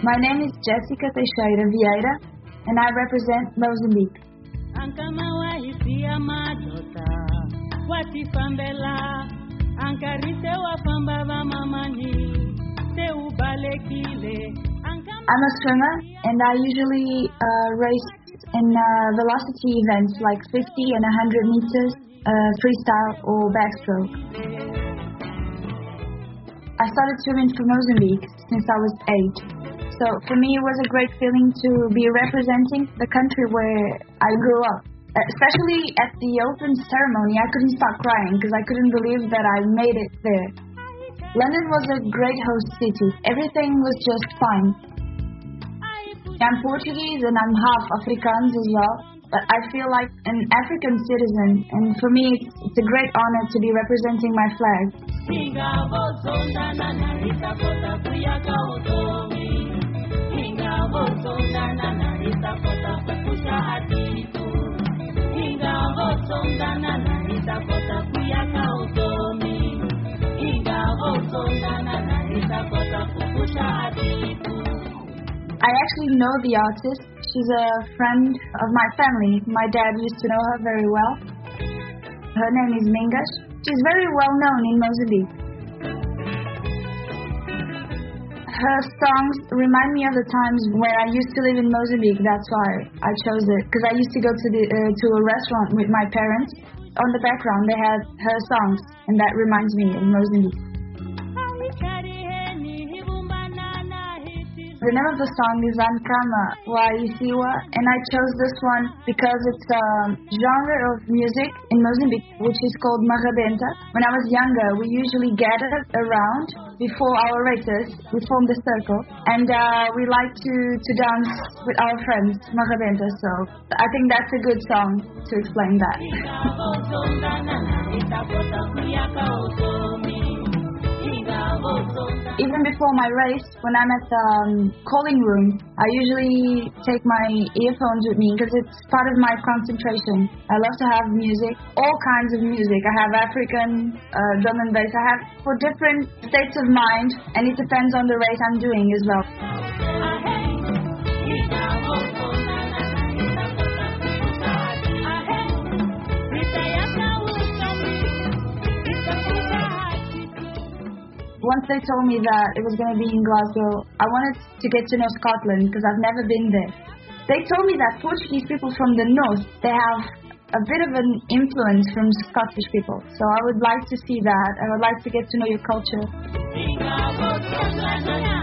My name is Jessica Teixeira Vieira, and I represent Mozambique. I'm a swimmer, and I usually race in velocity events like 50 and 100 meters, freestyle or backstroke. I started swimming for Mozambique since I was 8. So for me it was a great feeling to be representing the country where I grew up. Especially at the open ceremony, I couldn't stop crying because I couldn't believe that I made it there. London was a great host city. Everything was just fine. I'm Portuguese and I'm half Afrikaans as well, but I feel like an African citizen, and for me it's a great honor to be representing my flag. I actually know the artist. She's a friend of my family. My dad used to know her very well. Her name is Mingas. She's very well known in Mozambique. Her songs remind me of the times when I used to live in Mozambique. That's why I chose it, because I used to go to a restaurant with my parents. On the background they had her songs, and that reminds me of Mozambique. The name of the song is Ankama wa Isiwa, and I chose this one because it's a genre of music in Mozambique which is called marabenta. When I was younger, we usually gathered around before our races. We formed a circle, and we like to dance with our friends, marabenta. So I think that's a good song to explain that. Even before my race, when I'm at the calling room, I usually take my earphones with me because it's part of my concentration. I love to have music, all kinds of music. I have African, drum and bass. I have for different states of mind, and it depends on the race I'm doing as well. Once they told me that it was going to be in Glasgow, I wanted to get to know Scotland because I've never been there. They told me that Portuguese people from the north, they have a bit of an influence from Scottish people. So I would like to see that. I would like to get to know your culture.